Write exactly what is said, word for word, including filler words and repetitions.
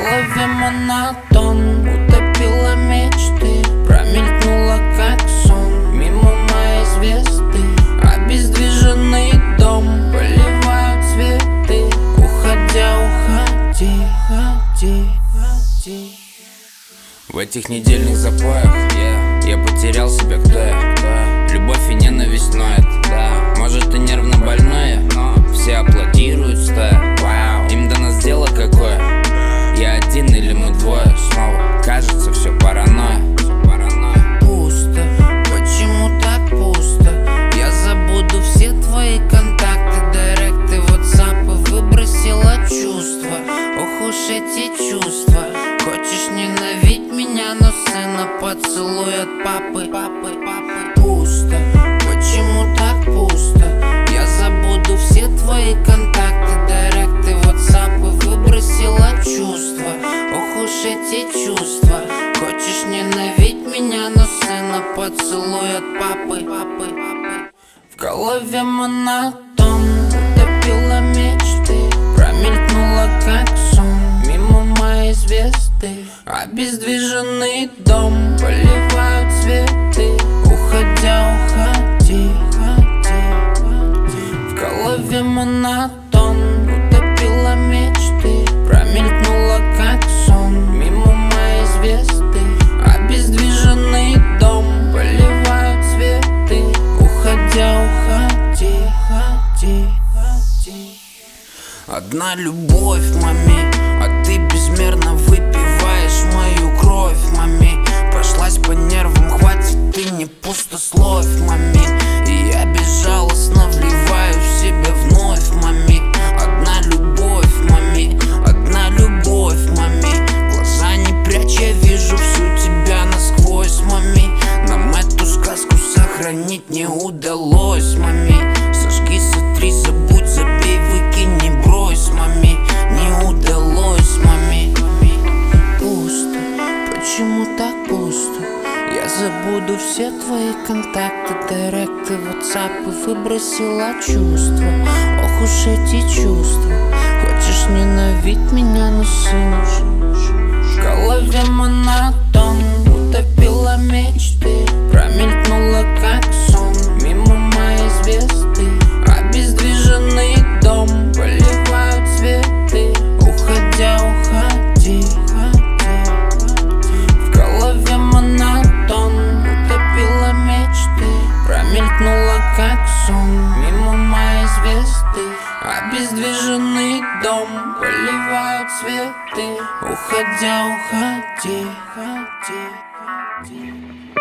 голове монотон, утопила мечты, промелькнула как сон мимо моей звезды. Обездвиженный дом, поливают цветы, уходя, уходи, уходи, уходи. В этих недельных запоях yeah, я потерял себя, кто я, кто я. Любовь и ненависть ноет, да. Может и нервно больная, но все аплодируют стоя. Вау. Им до нас дело какое? Я один или мы двое снова? Кажется, все паранойя. Пусто, почему так пусто? Я забуду все твои контакты, директы, ватсапы, выбросила чувства. Ох уж эти чувства. Хочешь ненавидеть меня, но сына поцелуй от папы, папы, папы. Пусто, почему так пусто? Я забуду все твои контакты, директы, ватсапы, выбросила чувства. Ох уж эти чувства. Хочешь ненавидеть меня, но сына поцелуй от папы, папы, папы. В голове монотон, утопила мечты, промелькнула как сон мимо моей звезды. Обездвиженный дом, поливают цветы, уходя, уходи, уходи, уходи. В голове монотон, утопила мечты, промелькнула как сон мимо моей звезды. Обездвиженный дом, поливают цветы, уходя, уходи, уходи, уходи. Одна любовь, мами, а ты безмерно выпиваешь мою кровь, мами. Прошлась по нервам, хватит, ты не пустословь, мами. И я безжалостно вливаю в себя вновь, мами. Одна любовь, мами, одна любовь, мами. Глаза не прячь, я вижу всю тебя насквозь, мами. Нам эту сказку сохранить не удалось, мами. Сожги, сотри, забудь, забей, выкинь, не брось, мами. Не удалось, мами. Пусто, почему так пусто? Я забуду все твои контакты, директы, ватсапы, выбросила чувства. Ох уж эти чувства. Хочешь ненавидеть меня, но сына. В голове монотон, утопила мечты, промелькнула как сон мимо моей звезды. Обездвиженный дом, поливают цветы, уходя, уходи, уходи, уходи. В голове монотон, утопила мечты, промелькнула как сон мимо моей звезды. Обездвиженный дом, поливают цветы, уходя, уходи, уходи, уходи.